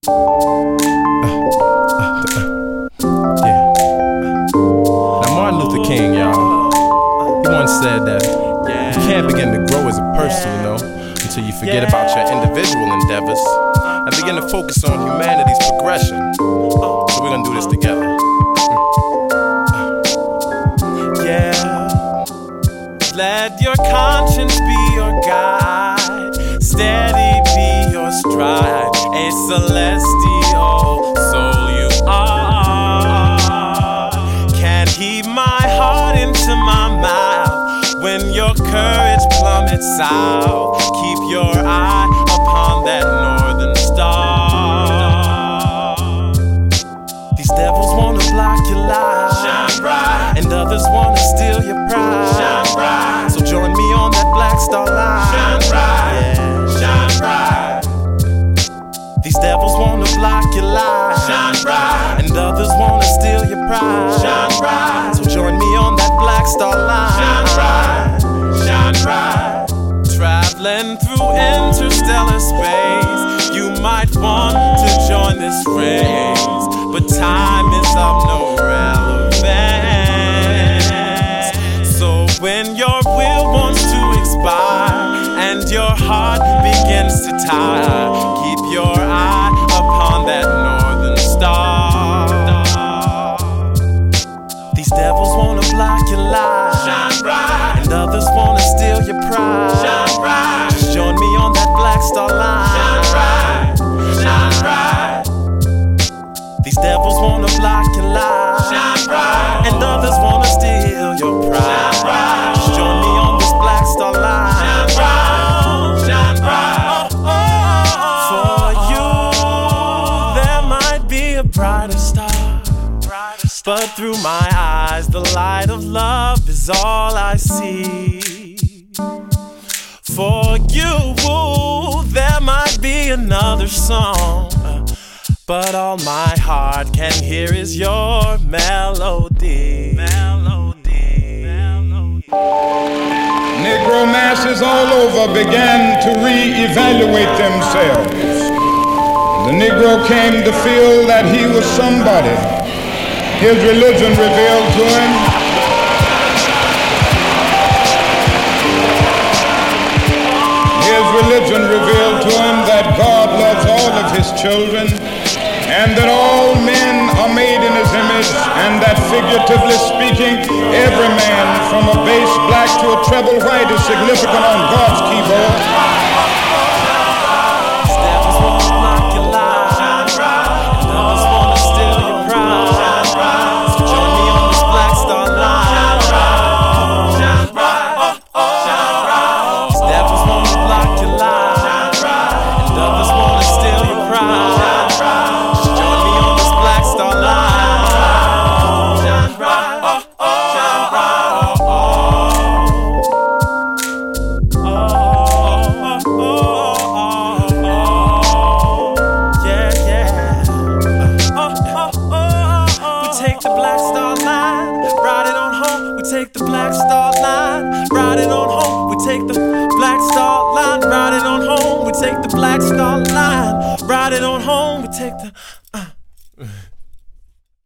Yeah. Now Martin Luther King, y'all, he once said that you can't begin to grow as a person, you know, until you forget about your individual endeavors and begin to focus on humanity's progression. So we're gonna do this together. Let your conscience be your guide, steady be your stride, a celestial soul you are. Can't heave my heart into my mouth when your courage plummets south. Keep your eye upon that northern star. These devils wanna block your light, shine bright, and others wanna steal your pride, shine bright. So join me on that black star line, shine bright, yeah, shine bright. These devils wanna block your light, shine bright, and others wanna steal your pride, shine bright. So join me on that black star line, shine bright, shine bright. Traveling through interstellar space, you might want to join this race, but time is of no relevance. So when your will wants to expire and your heart begins to tire, keep your eye upon that northern star. These devils wanna block your light, shine bright, and others wanna steal your pride, shine bright. Just join me on that black star line, shine bright, shine bright. These devils wanna block your light, shine bright, and others wanna steal your pride, shine bright. Just join me on this black star line, shine bright, shine bright. For you, there might be a brighter star, but through my eyes, the light of love is all I see. For you, there might be another song, but all my heart can hear is your melody. Negro masses all over began to re-evaluate themselves. The Negro came to feel that he was somebody. His religion revealed to him that God loves all of his children, and that all men are made in his image, and that figuratively speaking, every man from a bass black to a treble white is significant on God's keyboard. Take the black star line, ride it on home. We take the black star line, ride it on home. We take the black star line, ride it on home. We take the